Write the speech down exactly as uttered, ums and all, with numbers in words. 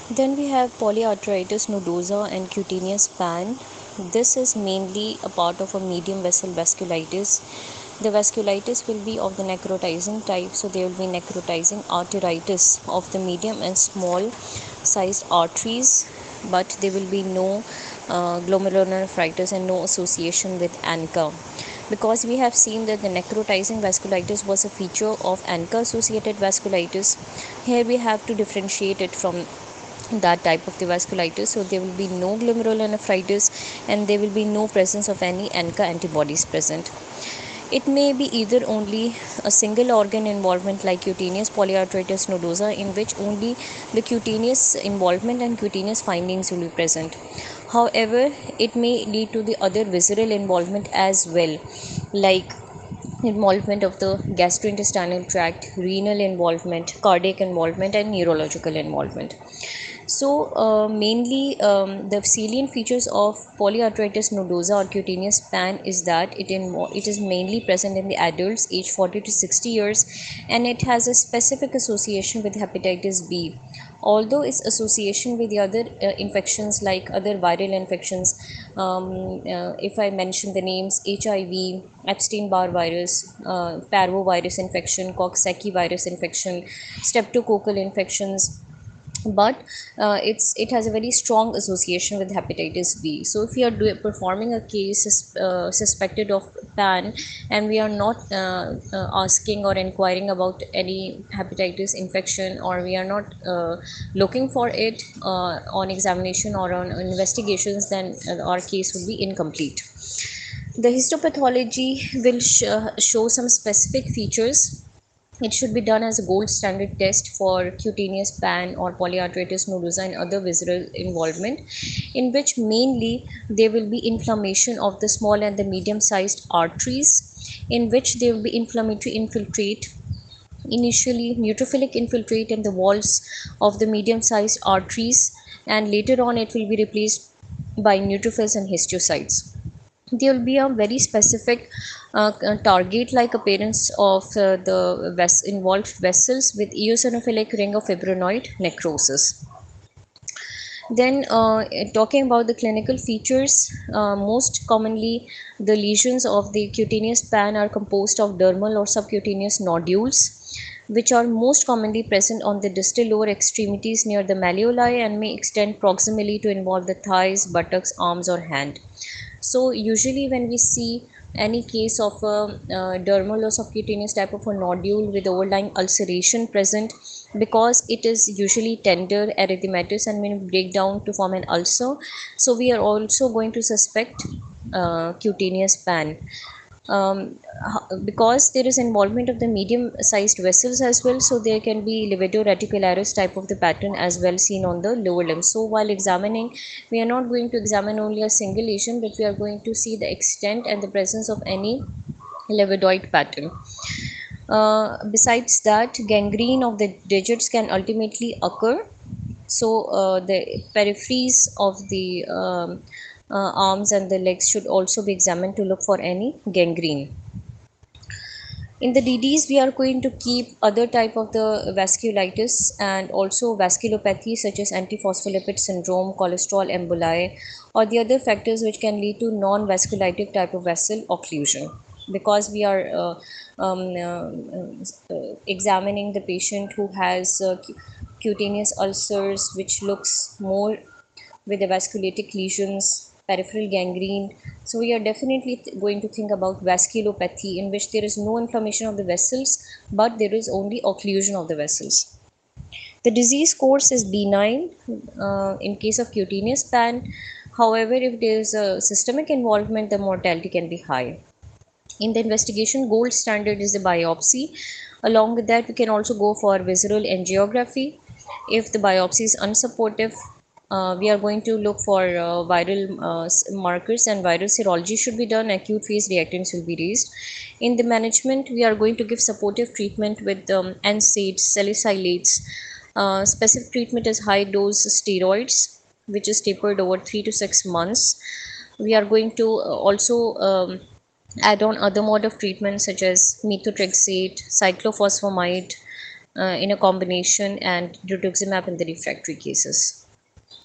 Then we have polyarteritis nodosa and cutaneous pan. This is mainly a part of a medium vessel vasculitis. The vasculitis will be of the necrotizing type, so there will be necrotizing arteritis of the medium and small sized arteries, but there will be no uh, glomerulonephritis and no association with ANCA. Because we have seen that the necrotizing vasculitis was a feature of ANCA associated vasculitis, here we have to differentiate it from that type of the vasculitis. So there will be no glomerulonephritis and there will be no presence of any ANCA antibodies present. It may be either only a single organ involvement like cutaneous polyarteritis nodosa, in which only the cutaneous involvement and cutaneous findings will be present. However, it may lead to the other visceral involvement as well, like involvement of the gastrointestinal tract, renal involvement, cardiac involvement, and neurological involvement. So, uh, mainly um, the salient features of polyarteritis nodosa or cutaneous pan is that it, invo- it is mainly present in the adults aged forty to sixty years, and it has a specific association with hepatitis B. Although its association with the other uh, infections like other viral infections, um, uh, if I mention the names H I V, Epstein-Barr virus, uh, parvovirus infection, Coxsackie virus infection, streptococcal infections, but uh, it's it has a very strong association with hepatitis B. So if we are do, performing a case sus- uh, suspected of pan, and we are not uh, uh, asking or inquiring about any hepatitis infection, or we are not uh, looking for it uh, on examination or on investigations, then uh, our case would be incomplete. The histopathology will sh- show some specific features. It should be done as a gold standard test for cutaneous pan or polyarteritis nodosa and other visceral involvement, in which mainly there will be inflammation of the small and the medium sized arteries, in which there will be inflammatory infiltrate, initially neutrophilic infiltrate in the walls of the medium sized arteries, and later on it will be replaced by neutrophils and histiocytes. There will be a very specific uh, target like appearance of uh, the ves- involved vessels with eosinophilic ring of fibrinoid necrosis. Then, uh, talking about the clinical features, uh, most commonly the lesions of the cutaneous pan are composed of dermal or subcutaneous nodules, which are most commonly present on the distal lower extremities near the malleoli and may extend proximally to involve the thighs, buttocks, arms, or hand. So usually when we see any case of a uh, dermal or subcutaneous type of a nodule with overlying ulceration present, because it is usually tender erythematous and may break down to form an ulcer, so we are also going to suspect uh, cutaneous pan. um, because there is involvement of the medium sized vessels as well, so there can be livedo reticularis type of the pattern as well seen on the lower limb. So while examining, we are not going to examine only a single lesion, but we are going to see the extent and the presence of any livedoid pattern. Uh, besides that, gangrene of the digits can ultimately occur. So uh, the peripheries of the um, uh, arms and the legs should also be examined to look for any gangrene. In the D Ds, we are going to keep other type of the vasculitis and also vasculopathy such as antiphospholipid syndrome, cholesterol emboli, or the other factors which can lead to non-vasculitic type of vessel occlusion. Because we are uh, um, uh, uh, examining the patient who has uh, cutaneous ulcers, which looks more with the vasculitic lesions, peripheral gangrene. So we are definitely th- going to think about vasculopathy, in which there is no inflammation of the vessels, but there is only occlusion of the vessels. The disease course is benign uh, in case of cutaneous pan. However, if there is a systemic involvement, the mortality can be high. In the investigation, gold standard is the biopsy. Along with that, we can also go for visceral angiography. If the biopsy is unsupportive, uh, we are going to look for uh, viral uh, markers, and viral serology should be done. Acute phase reactants will be raised. In the management, we are going to give supportive treatment with um, N SAIDs, salicylates. Uh, specific treatment is high dose steroids, which is tapered over three to six months. We are going to uh, also um, add on other mode of treatment such as methotrexate, cyclophosphamide, uh, in a combination, and rituximab in the refractory cases.